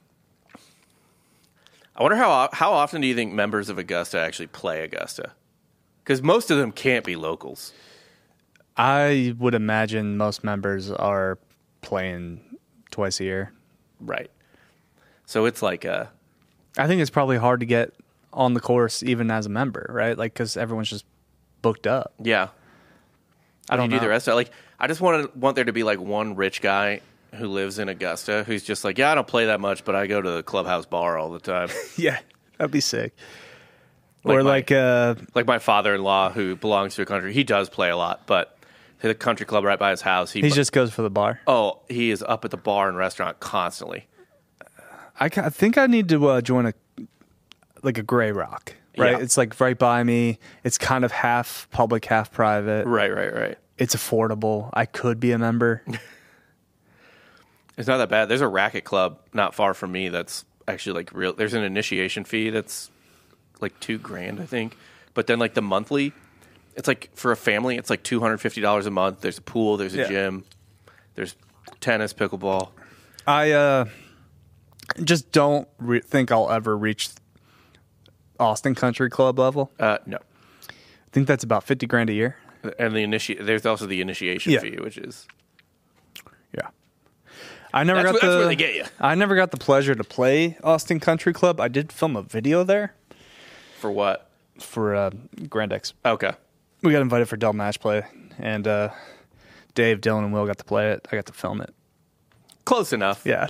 I wonder how often do you think members of Augusta actually play Augusta? Because most of them can't be locals. I would imagine most members are playing twice a year. Right. So it's like I think it's probably hard to get on the course even as a member, right? Like, because everyone's just booked up. yeah. I don't You know. do the rest of it. Like, I just want there to be like one rich guy who lives in Augusta who's just like, yeah, I don't play that much, but I go to the clubhouse bar all the time. Yeah, that'd be sick. Or like my father-in-law who belongs to a country. He does play a lot, but the country club right by his house. he just goes for the bar. Oh, he is up at the bar and restaurant constantly. I think I need to join a Grey Rock. Right, Yeah. it's like right by me. It's kind of half public, half private. Right. It's affordable. I could be a member. It's not that bad. There's a racket club not far from me that's actually like real. There's an initiation fee that's like $2,000, I think. But then like the monthly, it's like for a family, it's like $250 a month. There's a pool, there's a gym, there's tennis, pickleball. I just don't think I'll ever reach Austin Country Club level. No. I think that's about $50,000 a year. And there's also the initiation fee, which is Yeah. I never that's got where they get you. I never got the pleasure to play Austin Country Club. I did film a video there for what? for Grand X. Okay. We got invited for Dell Match Play, and Dave, Dylan, and Will got to play it. I got to film it. Close enough. Yeah.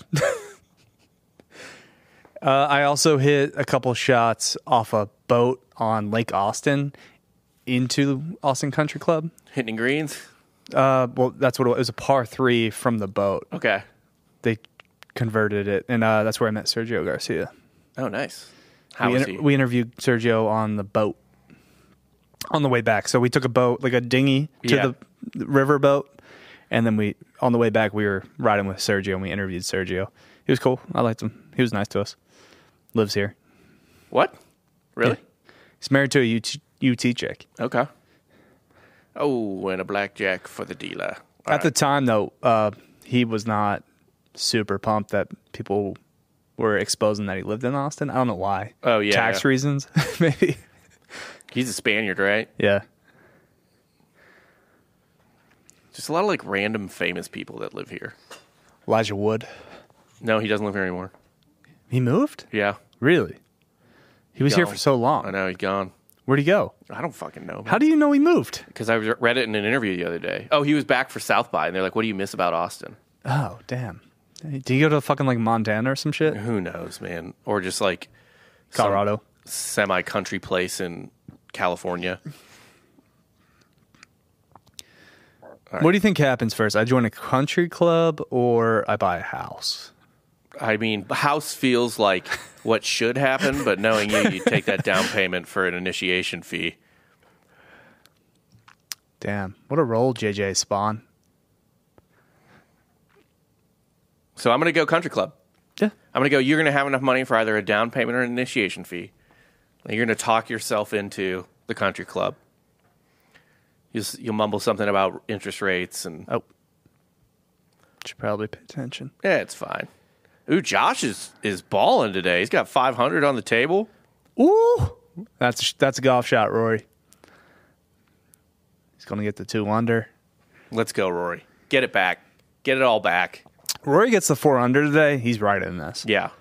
I also hit a couple shots off a boat on Lake Austin into Austin Country Club. Hitting greens? Well, that's what it was. It was a par 3 from the boat. Okay. They converted it, and that's where I met Sergio Garcia. Oh, nice. How was he? We interviewed Sergio on the boat on the way back. So we took a boat, like a dinghy, to the river boat, and then on the way back we were riding with Sergio, and we interviewed Sergio. He was cool. I liked him. He was nice to us. Lives here. What? Really? Yeah. He's married to a UT chick. Okay. Oh, and a blackjack for the dealer. At the time, though, he was not super pumped that people were exposing that he lived in Austin. I don't know why. Oh, yeah. Tax reasons, maybe. He's a Spaniard, right? Yeah. Just a lot of like random famous people that live here. Elijah Wood. No, he doesn't live here anymore. He moved? Yeah. Really? He was here Gone. for so long. I know, he's gone. Where'd he go? I don't fucking know. How do you know he moved? Because I read it in an interview the other day. Oh, he was back for South by, and they're like, what do you miss about Austin? Oh, damn. Did you go to fucking like Montana or some shit? Who knows, man? Or just like Colorado. Semi-country place in California. What do you think happens first? I join a country club or I buy a house? I mean, house feels like what should happen, but knowing you take that down payment for an initiation fee. Damn. What a role, JJ Spawn. So I'm going to go country club. Yeah. I'm going to go, you're going to have enough money for either a down payment or an initiation fee. And you're going to talk yourself into the country club. You'll mumble something about interest rates and... Oh. Should probably pay attention. Yeah, it's fine. Ooh, Josh is balling today. He's got 500 on the table. Ooh. That's a golf shot, Rory. He's going to get the 2 under. Let's go, Rory. Get it back. Get it all back. Rory gets the 4 under today. He's right in this. Yeah.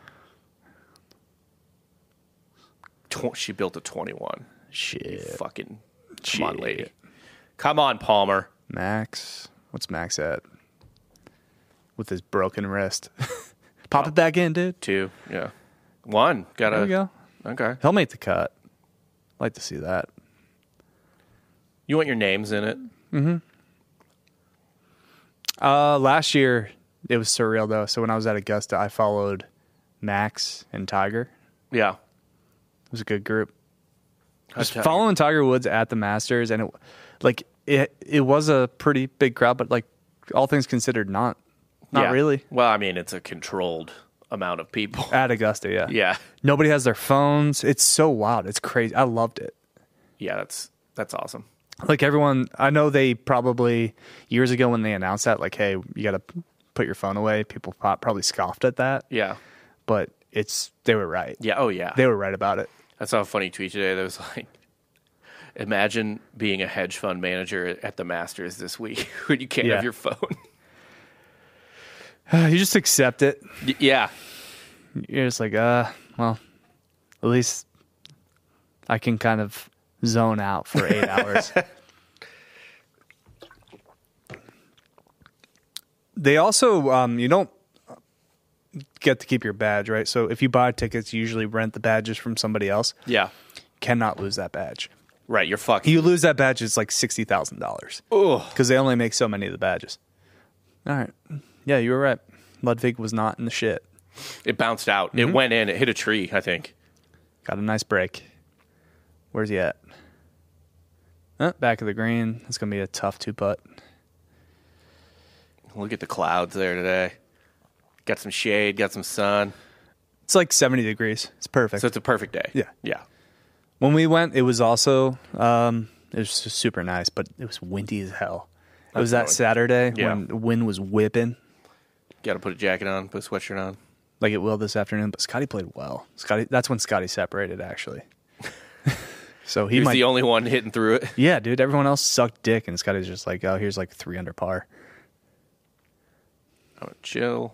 She built a 21. Shit. Fucking come on, lady. Come on, Palmer. Max. What's Max at? With his broken wrist. Pop it back in, dude. 2. Yeah. 1. There we go. Okay. He'll make the cut. Like to see that. You want your names in it? Mm-hmm. Last year, it was surreal, though. So when I was at Augusta, I followed Max and Tiger. Yeah. It was a good group. Just Tiger? following Tiger Woods at the Masters, and it was a pretty big crowd, but like all things considered, not Yeah. really. Well, I mean, it's a controlled amount of people. At Augusta, yeah. Yeah. Nobody has their phones. It's so wild. It's crazy. I loved it. Yeah, that's awesome. Like everyone, I know they probably years ago when they announced that, like, hey, you got to put your phone away. People probably scoffed at that. Yeah. But they were right. Yeah. Oh, yeah. They were right about it. I saw a funny tweet today that was like, imagine being a hedge fund manager at the Masters this week when you can't Yeah. have your phone. You just accept it. Yeah. You're just like, well, at least I can kind of zone out for 8 hours. They also, you don't get to keep your badge, right? So if you buy tickets, you usually rent the badges from somebody else. Yeah. cannot lose that badge. Right, you're fucking. You lose that badge, it's like $60,000 because they only make so many of the badges. All right, yeah, you were right. Ludwig was not in the shit. It bounced out. It went in. It hit a tree, I think. Got a nice break. Where's he at? Back of the green. It's gonna be a tough 2-putt. Look at the clouds there today. Got some shade. Got some sun. It's like 70 degrees. It's perfect. So it's a perfect day. Yeah. Yeah. When we went, it was also it was just super nice, but it was windy as hell. It was that annoying. Saturday Yeah. when the wind was whipping. Got to put a jacket on. Put a sweatshirt on. Like it will this afternoon, but Scotty played well. That's when Scotty separated, actually. So He was the only one hitting through it. Yeah, dude. Everyone else sucked dick, and Scotty's just like, oh, here's like 3 under par. Oh, chill.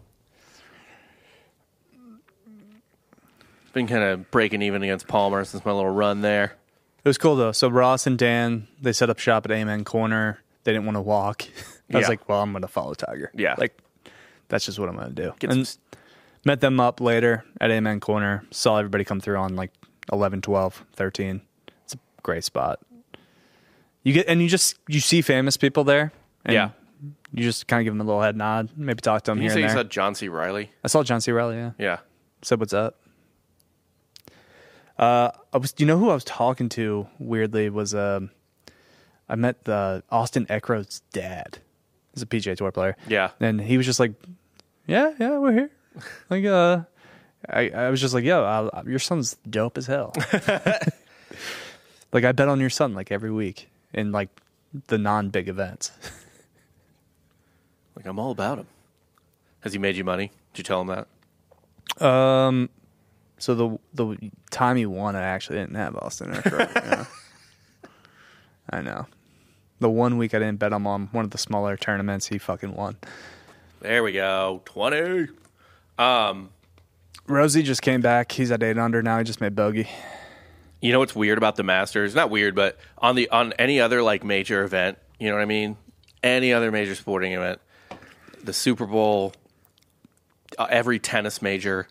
Been kind of breaking even against Palmer since my little run there. It was cool though. So Ross and Dan, they set up shop at Amen Corner. They didn't want to walk. I was Yeah. like, well, I'm going to follow Tiger. Yeah. Like, that's just what I'm going to do. Get And some- met them up later at Amen Corner. Saw everybody come through on like 11, 12, 13. It's a great spot. You see famous people there. And Yeah. You just kind of give them a little head nod. Maybe talk to them You here say and you there. saw John C. Reilly? I saw John C. Reilly, yeah. Yeah. Said what's up. You know who I was talking to weirdly was I met the Austin Eckroat's dad. He's a PGA Tour player. Yeah. And he was just like, yeah, we're here. Like, I was just like, yo, your son's dope as hell. Like, I bet on your son like every week in like the non-big events. Like, I'm all about him. Has he made you money? Did you tell him that? So the time he won, I actually didn't have Austin Eckroat. Yeah. I know. The 1 week I didn't bet him on one of the smaller tournaments, he fucking won. There we go. 20. Rosie just came back. He's at 8 under now. He just made bogey. You know what's weird about the Masters? Not weird, but on any other like major event, you know what I mean? Any other major sporting event, the Super Bowl, every tennis major,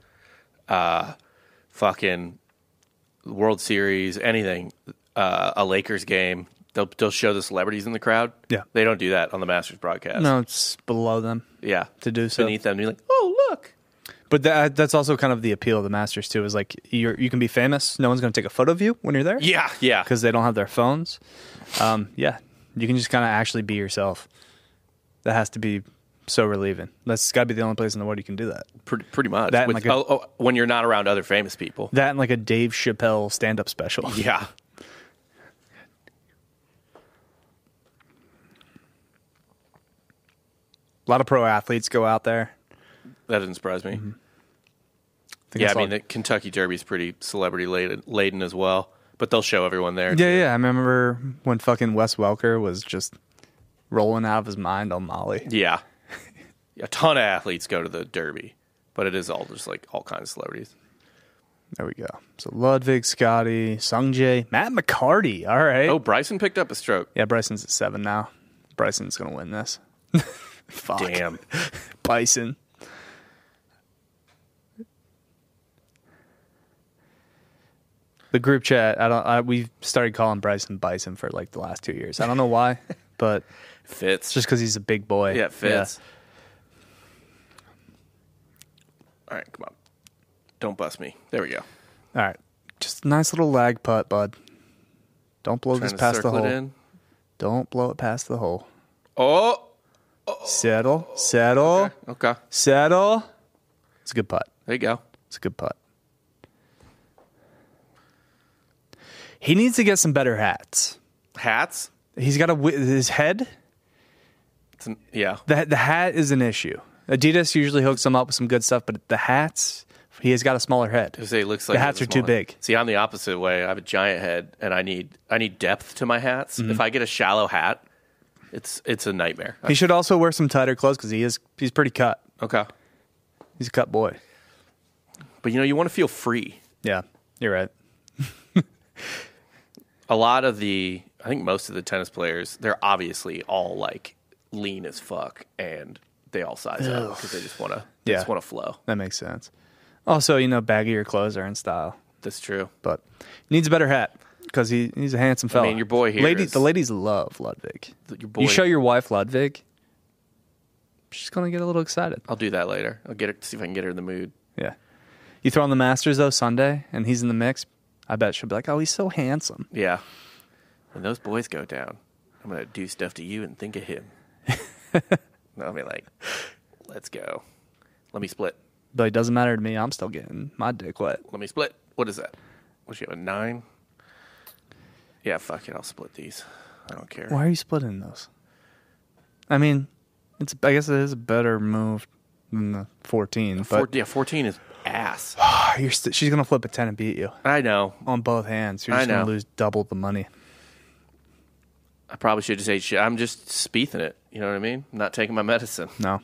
fucking World Series, anything, a Lakers game, they'll show the celebrities in the crowd. Yeah. They don't do that on the Masters broadcast. No, it's below them. Yeah. To do so. Beneath them. You're like, oh, look. But that's also kind of the appeal of the Masters, too, is like you can be famous. No one's going to take a photo of you when you're there. Yeah, yeah. Because they don't have their phones. Yeah. You can just kind of actually be yourself. That has to be so relieving. That's got to be the only place in the world you can do that. Pretty much. That and when you're not around other famous people. That and like a Dave Chappelle stand-up special. Yeah. A lot of pro athletes go out there. That doesn't surprise me. Mm-hmm. Yeah, I mean, the Kentucky Derby's pretty celebrity laden as well, but they'll show everyone there. Yeah. I remember when fucking Wes Welker was just rolling out of his mind on Molly. Yeah. A ton of athletes go to the Derby, but it is all just like all kinds of celebrities. There we go. So Ludwig, Scotty, Sungjae, Matt McCarty. All right. Oh, Bryson picked up a stroke. Yeah, Bryson's at 7 now. Bryson's going to win this. Fuck. Damn. Bison. The group chat, we've started calling Bryson Bison for like the last 2 years. I don't know why, but Fits. it's just because he's a big boy. Yeah, it fits. All right, come on. Don't bust me. There we go. All right. Just a nice little lag putt, bud. Don't blow Trying this to past the circle hole. it in. Don't blow it past the hole. Oh. Settle. Okay. Settle. It's a good putt. There you go. It's a good putt. He needs to get some better hats. Hats? He's got his head. Yeah. The hat is an issue. Adidas usually hooks him up with some good stuff, but the hats, he has got a smaller head. It looks like The hats are too big. See, I'm the opposite way. I have a giant head, and I need depth to my hats. Mm-hmm. If I get a shallow hat, it's a nightmare. He should also wear some tighter clothes because he's pretty cut. Okay. He's a cut boy. But you want to feel free. Yeah, you're right. A lot of I think most of the tennis players, they're obviously all like lean as fuck, and they all size up because they just want to flow. That makes sense. Also, baggier clothes are in style. That's true. But he needs a better hat because he's a handsome fella. I mean, your boy here The ladies love Ludwig. Your boy, You show your wife Ludwig, she's going to get a little excited. I'll do that later. I'll get her, see if I can get her in the mood. Yeah. You throw on the Masters, though, Sunday, and he's in the mix, I bet she'll be like, oh, he's so handsome. Yeah. When those boys go down, I'm going to do stuff to you and think of him. I'll be like, let's go. Let me split. But it doesn't matter to me. I'm still getting my dick wet. Let me split. What is that? What's she have, a 9? Yeah, fuck it. I'll split these. I don't care. Why are you splitting those? I mean, I guess it is a better move than the 14. But 14 is ass. she's going to flip a 10 and beat you. I know. On both hands. You're just going to lose double the money. I probably should just say shit. I'm just speething it. You know what I mean? I'm not taking my medicine. No.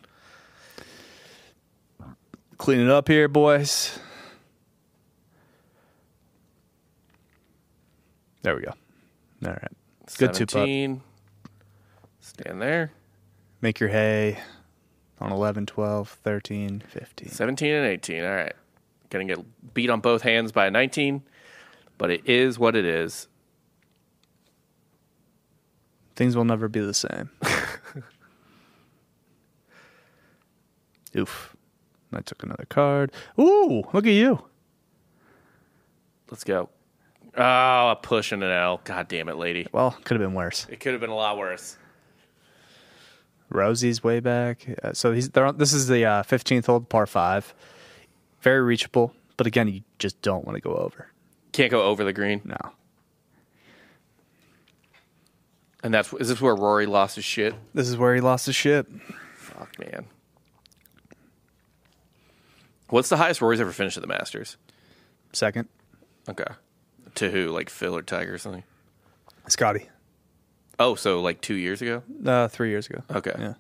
Clean it up here, boys. There we go. All right. Good 17. Stand there. Make your hay on 11, 12, 13, 15. 17 and 18. All right. Going to get beat on both hands by a 19, but it is what it is. Things will never be the same. Oof. I took another card. Ooh, look at you. Let's go. Oh, a push and an L. God damn it, lady. Well, could have been worse. It could have been a lot worse. Rosie's way back. So this is the 15th hole, par 5. Very reachable. But again, you just don't want to go over. Can't go over the green. No. And is this where Rory lost his shit? This is where he lost his shit. Fuck, man. What's the highest Rory's ever finished at the Masters? Second. Okay. To who? Like Phil or Tiger or something? Scotty. Oh, so like 2 years ago? 3 years ago. Okay. Yeah.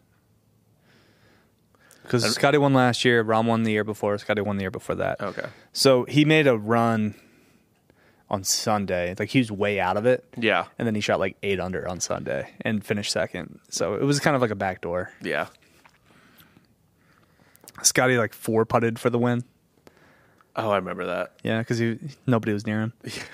Because Scotty won last year, Rahm won the year before, Scotty won the year before that. Okay. So he made a run on Sunday. Like, he was way out of it. Yeah. And then he shot like 8 under on Sunday and finished second. So it was kind of like a backdoor. Yeah. Scotty like 4-putted for the win. Oh, I remember that. Yeah, because nobody was near him.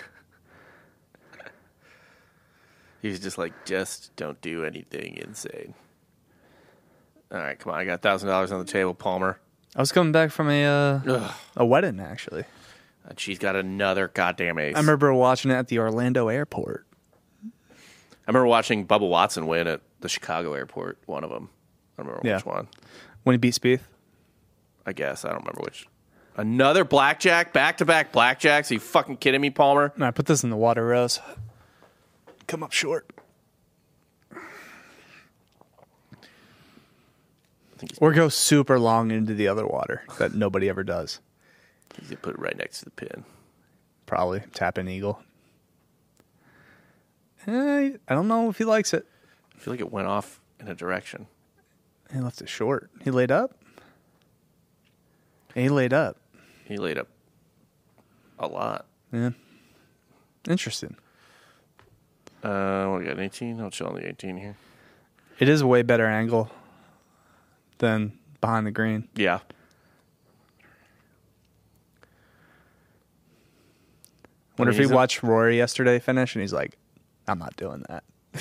He was just like, just don't do anything insane. All right, come on. I got $1,000 on the table, Palmer. I was coming back from a wedding, actually. And she's got another goddamn ace. I remember watching it at the Orlando airport. I remember watching Bubba Watson win at the Chicago airport, one of them. I don't remember which one. When he beat Spieth? I guess. I don't remember which. Another blackjack? Back-to-back blackjacks? Are you fucking kidding me, Palmer? No, I put this in the water, Rose. Come up short. Or go super long into the other water that nobody ever does. He's going to put it right next to the pin. Probably. Tap an eagle. I don't know if he likes it. I feel like it went off in a direction. He left it short. He laid up? He laid up. He laid up a lot. Yeah. Interesting. What do we got, 18? I'll show on the 18 here. It is a way better angle than behind the green. Yeah. Wonder if he watched Rory yesterday finish and he's like, I'm not doing that.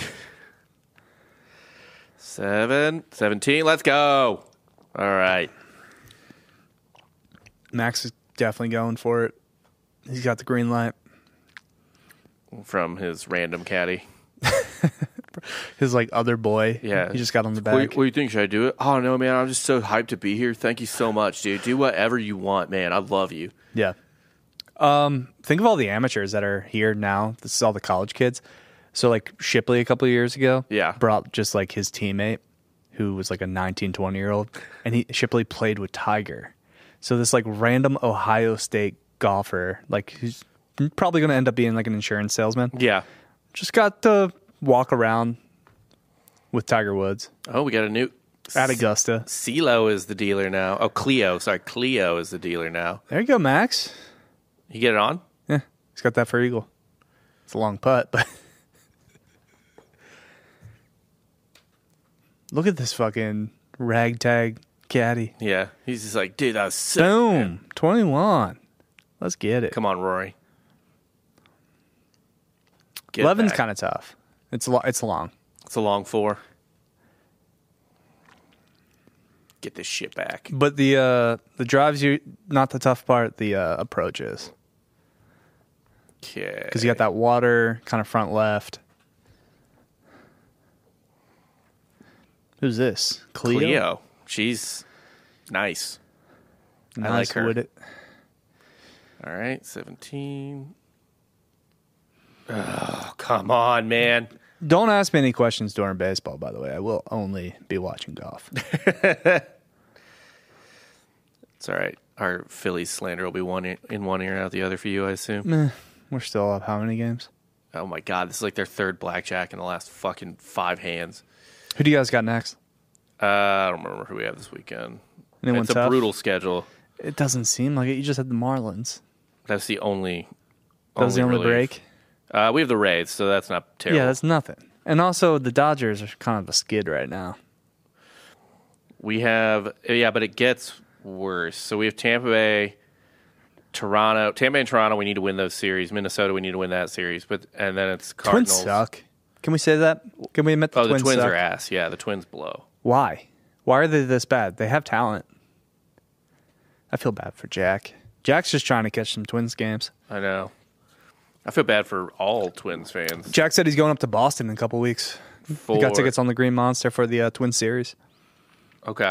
17. Let's go. All right. Max is definitely going for it. He's got the green light. From his random caddy. His like other boy. Yeah. He just got on the back. What do you think? Should I do it? Oh, no, man. I'm just so hyped to be here. Thank you so much, dude. Do whatever you want, man. I love you. Yeah. Think of all the amateurs that are here now. This is all the college kids. So like Shipley a couple of years ago brought just like his teammate who was like a 19, 20-year-old. And Shipley played with Tiger. So this like random Ohio State golfer, like who's probably going to end up being like an insurance salesman. Yeah. Just got to walk around with Tiger Woods. Oh, we got a new... At Augusta. CeeLo is the dealer now. Oh, Cleo. Sorry, Cleo is the dealer now. There you go, Max. You get it on? Yeah. He's got that for eagle. It's a long putt, but... Look at this fucking ragtag caddy. Yeah. He's just like, dude, that was so Boom. 21. Let's get it. Come on, Rory. 11's kind of tough. It's long. It's a long 4. Get this shit back. But the drives, not the tough part. The approach is. Okay. Because you got that water kind of front left. Who's this? Cleo. She's nice. I like her. With it. All right, 17. Oh, come on, man. Don't ask me any questions during baseball, by the way. I will only be watching golf. It's all right. Our Phillies slander will be in one ear, out the other for you, I assume. Meh. We're still up how many games? Oh, my God. This is like their third blackjack in the last fucking 5 hands. Who do you guys got next? I don't remember who we have this weekend. Anyone It's tough? a brutal schedule. It doesn't seem like it. You just had the Marlins. That's the only. That was the only relief. break? We have the Rays, so that's not terrible. Yeah, that's nothing. And also, the Dodgers are kind of a skid right now. We have, but it gets worse. So we have Tampa Bay, Toronto. Tampa Bay and Toronto, we need to win those series. Minnesota, we need to win that series. And then it's Cardinals. Twins suck. Can we say that? Can we admit the Twins the Twins suck? are ass. Yeah, the Twins blow. Why? Why are they this bad? They have talent. I feel bad for Jack. Jack's just trying to catch some Twins games. I know. I feel bad for all Twins fans. Jack said he's going up to Boston in a couple weeks. He got tickets on the Green Monster for the Twins series. Okay.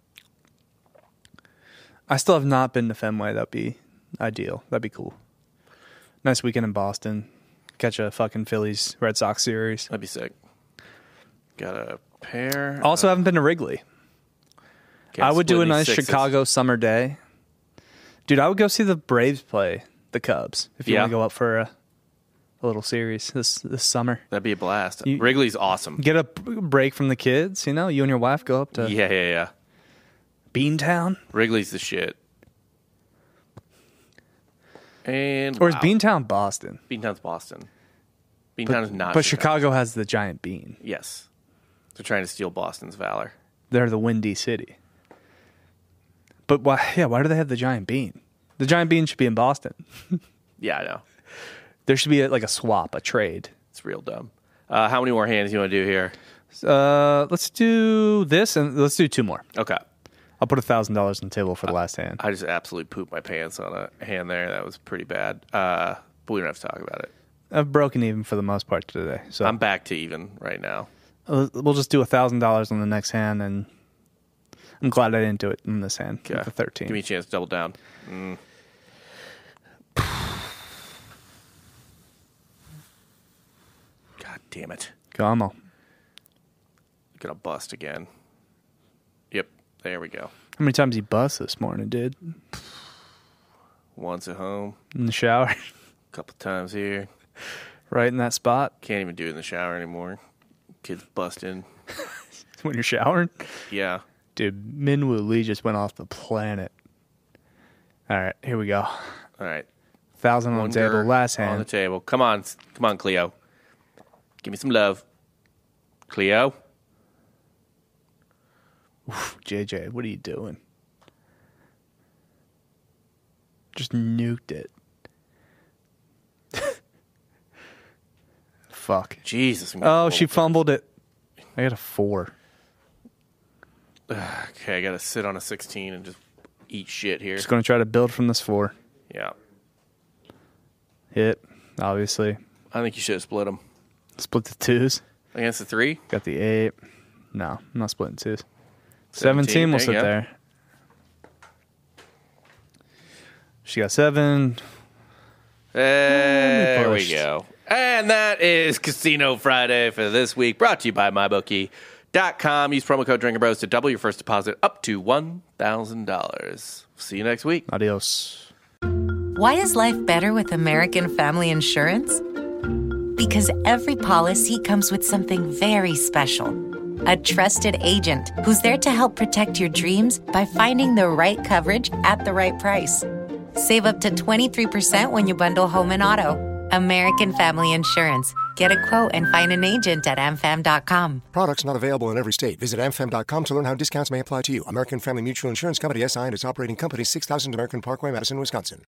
I still have not been to Fenway. That'd be ideal. That'd be cool. Nice weekend in Boston. Catch a fucking Phillies Red Sox series. That'd be sick. Got a pair. Also, haven't been to Wrigley. I would do a nice Chicago summer day. Dude, I would go see the Braves play the Cubs if you want to go up for a little series this summer. That'd be a blast. Wrigley's awesome. Get a break from the kids, you know? You and your wife go up to Yeah. Beantown. Wrigley's the shit. And Or is Beantown Boston? Beantown's Boston. Beantown is not But Chicago has the giant bean. Yes. They're trying to steal Boston's valor. They're the Windy City. But why do they have the giant bean? The giant bean should be in Boston. Yeah, I know. There should be a swap, a trade. It's real dumb. How many more hands do you want to do here? Let's do this, and let's do 2 more. Okay. I'll put $1,000 on the table for the last hand. I just absolutely pooped my pants on a hand there. That was pretty bad. But we don't have to talk about it. I've broken even for the most part today. So I'm back to even right now. We'll just do $1,000 on the next hand, and I'm glad I didn't do it in this hand. Okay. With the 13. Give me a chance to double down. God damn it. Come on. Gonna bust again. Yep, there we go. How many times you bust this morning, dude? Once at home, In the shower? a couple times here. Right in that spot? Can't even do it in the shower anymore. Kids busting. When you're showering? Yeah. Dude, Minwoo Lee just went off the planet. All right, here we go. All right. 1,000 on the table. Last on the hand. table. Come on, Cleo. Give me some love, Cleo. Oof, JJ, what are you doing? Just nuked it. Fuck. Jesus. Oh, she fumbled it. I got a 4. Okay, I got to sit on a 16 and just eat shit here. Just going to try to build from this 4. Yeah. Hit, obviously. I think you should have split them. Split the 2s. Against the 3? Got the 8. No, I'm not splitting 2s. 17 will sit there. She got 7. There we go. And that is Casino Friday for this week, brought to you by MyBookie.com. Use promo code DrinkerBros to double your first deposit up to $1,000. See you next week. Adios. Why is life better with American Family Insurance? Because every policy comes with something very special. A trusted agent who's there to help protect your dreams by finding the right coverage at the right price. Save up to 23% when you bundle home and auto. American Family Insurance. Get a quote and find an agent at amfam.com. Products not available in every state. Visit amfam.com to learn how discounts may apply to you. American Family Mutual Insurance Company, SI, and its operating company, 6000 American Parkway, Madison, Wisconsin.